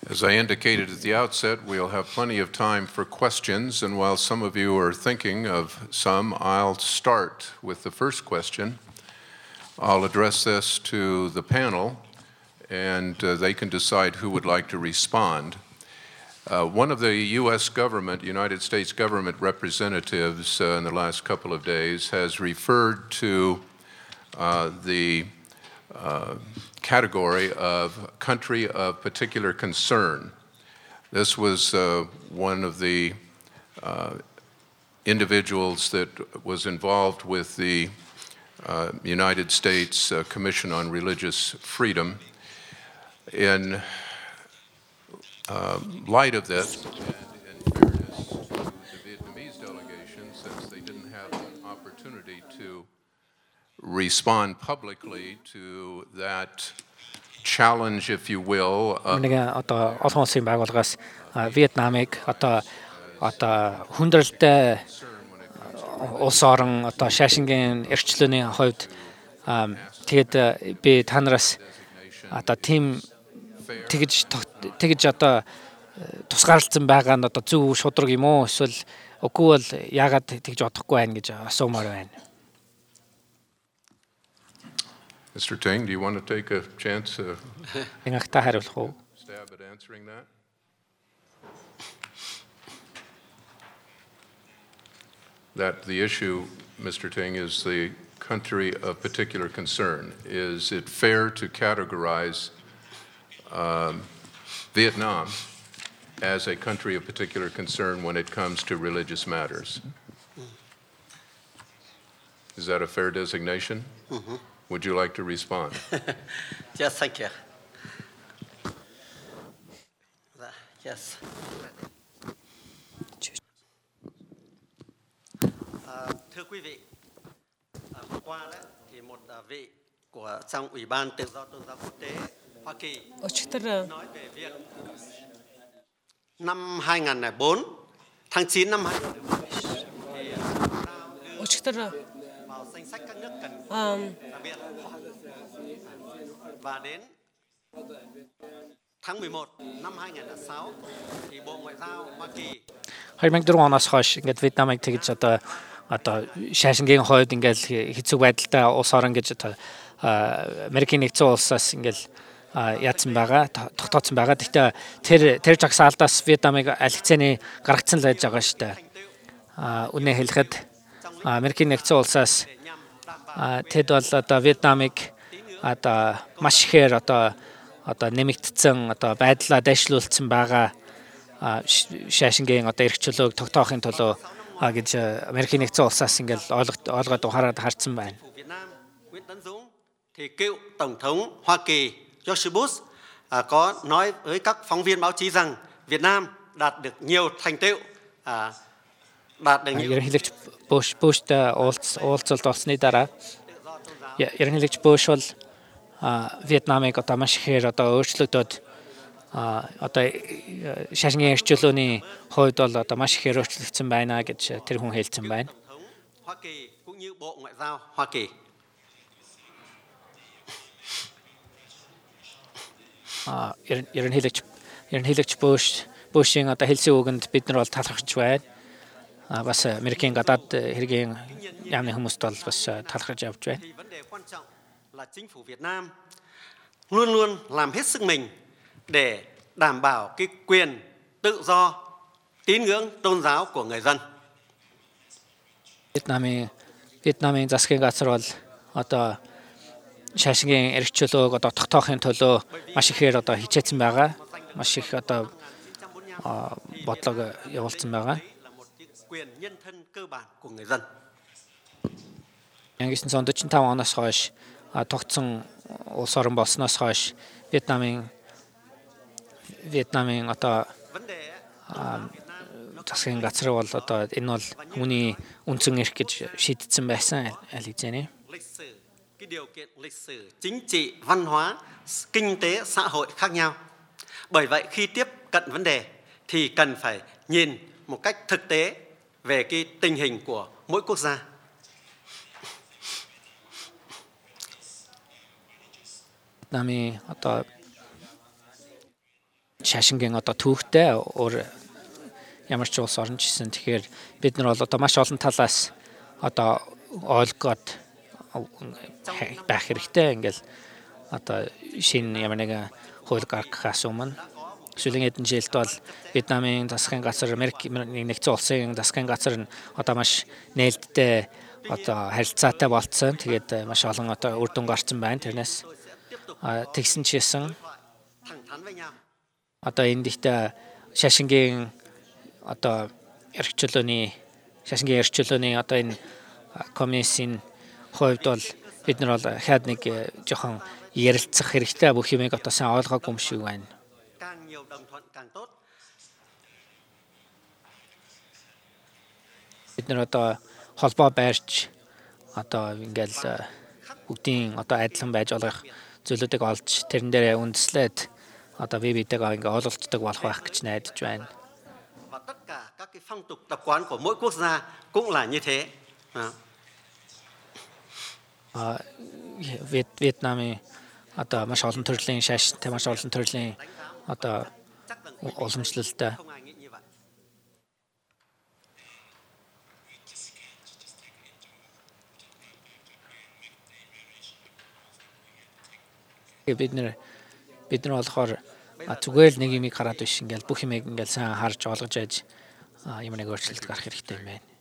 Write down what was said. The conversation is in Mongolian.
As I indicated at the outset, we'll have plenty of time for questions, and while some of you are thinking of some, I'll start with the first question. I'll address this to the panel, and they can decide who would like to respond. One of the U.S. government, United States government representatives in the last couple of days has referred to the category of country of particular concern. This was one of the individuals that was involved with the United States Commission on Religious Freedom. In light of this, and in fairness to the Vietnamese delegation, since they didn't have an opportunity to respond publicly to that challenge, if you will. Одоо олон улсын байгууллагаас Вьетнамыг одоо хүндрэлтэй улс орон одоо шашингийн эрхчлөөний хувьд тэгээд би та нараас одоо тийм тэгж одоо тусгаарлагдсан байгаа нь одоо зөв шудраг юм уу эсвэл үгүй бол яагаад тэгж бодохгүй байна гэж асуумаар байна. Mr. Teng, do you want to take a chance stab at answering that? That the issue, Mr. Teng, is the country of particular concern. Is it fair to categorize Vietnam as a country of particular concern when it comes to religious matters? Is that a fair designation? Mm-hmm. Would you like to respond? Yes, thank you. Yes. Thưa quý vị, hôm qua đó thì một vị của trong Ủy ban Tự do Tôn giáo Quốc tế Hoa Kỳ nói về việc năm 2004, tháng 9 năm 2004 thì vào danh sách các nước cần đặc biệt và đến tháng 11 năm 2006 thì Bộ Ngoại giao Hoa Kỳ 2004 оноос хойш ингээд Вьетнамыг тэгж одоо шашингийн хойд ингээд хэцүү байдалтай улс орон гэж одоо Америкийн нэгдсэн улсаас ингээд яатсан байгаа, тогтооцсон байгаа. Гэхдээ тэр жагсаалдаас Вьетнамыг аль хэзээний гаргацсан л байж байгаа шүү дээ. Үнэ хэлэхэд Америкийн нэгдсэн улсаас тэд бол одоо Вьетнамыг одоо маш ихээр одоо нэмэгдсэн одоо байдлаа дэвшлүүлсэн байгаа шашингийн одоо эрх чөлөөг тогтоохын төлөө гэж Америкийн нэгдсэн улсаас ингээл ойлгоод ухаарад харсан байна. Thì cựu Tổng thống Hoa Kỳ George Bush có nói với các phóng viên báo chí rằng Việt Nam đạt được nhiều thành tựu, Ерөнхийлөгч Bush-тэй уулзалт болсны дараа ерөнхийлөгч Bush бол Вьетнамыг одоо маш ихээр одоо өөрчлөгдөд одоо шашингийн эрх чөлөөний хувьд бол одоо маш ихээр өөрчлөгдсөн байна гэж тэр хүн хэлсэн байна. Hoa Kỳ cũng như Bộ Ngoại giao Hoa Kỳ. Ерөнхийлөгч Bush-ийн одоо хэлсэн үгэнд бид нар бол талархаж байна. Бас Америкийн гадаад хэргийн яамны хүмүүст бол бас талархаж явж байна. Vấn đề quan trọng là chính phủ Việt Nam luôn luôn làm hết sức mình để đảm bảo cái quyền tự do tín ngưỡng tôn giáo của người dân. Вьетнамын засгийн газар бол одоо шашингийн эрх чөлөөг одоо тогтоохын төлөө маш ихээр одоо хичээсэн байгаа. Маш их одоо бодлого явуулсан байгаа. Quyền nhân thân cơ bản của người dân. 1945 оноос хойш тогтсон улс орон болсноос хойш Вьетнамын одоо засгийн газар бол одоо энэ бол хүний үндсэн эрх гэж шийдсэн байсан аль хэзээ. Cái điều kiện lịch sử, chính trị, văn hóa, kinh tế, xã hội khác nhau. Bởi vậy khi tiếp cận vấn đề thì cần phải nhìn một cách thực tế về cái tình hình của mỗi quốc gia. Vietnam이 одоо шашингийн одоо түүхтэй өөр ямар ч улс орнч гэсэн. Тэгэхээр бид нар бол одоо маш олон талаас одоо ойлгоод байх хэрэгтэй. Ингээл одоо шинэ ямар нэгэн хууль гаргахаас өмнө сүүлийн хэдэн жилд бол Вьетнамын засгийн газар, Америкийн нэгдсэн улсын засгийн газар нь одоо маш нээлттэй одоо харилцаатай болцсон. Тэгээд маш олон одоо үр дүн гарсан байна. Тэрнээс тэгсэн чийсэн одоо энэ дэхтэй шашингийн одоо шашингийн эрхчлөөний одоо энэ комиссийн хувьд бол бид нар бол хаад нэг жоохон ярилцах хэрэгтэй бүх юмыг одоо сайн ойлгоогүй юм шиг байна. Бид нар одоо холбоо байрч одоо ингээл бүгдийн одоо адилхан байж болох зүйлүүдийг олж тэрэн дээр үндэслээд одоо бидэйгээ ингээ ойлголцдог болох байх гэж найдаж байна. Các cái phong tục tập quán của mỗi quốc gia cũng là như thế. Вьетнамын одоо маш олон төрлийн шашинтай, маш олон төрлийн одоо уламжлалтай. Бид нар болохоор зүгээр л нэг юмыг хараад биш ингээл бүх юмыг ингээл сайн харж ойлгож яаж ямар нэг өөрчлөлт гарах хэрэгтэй юм байна.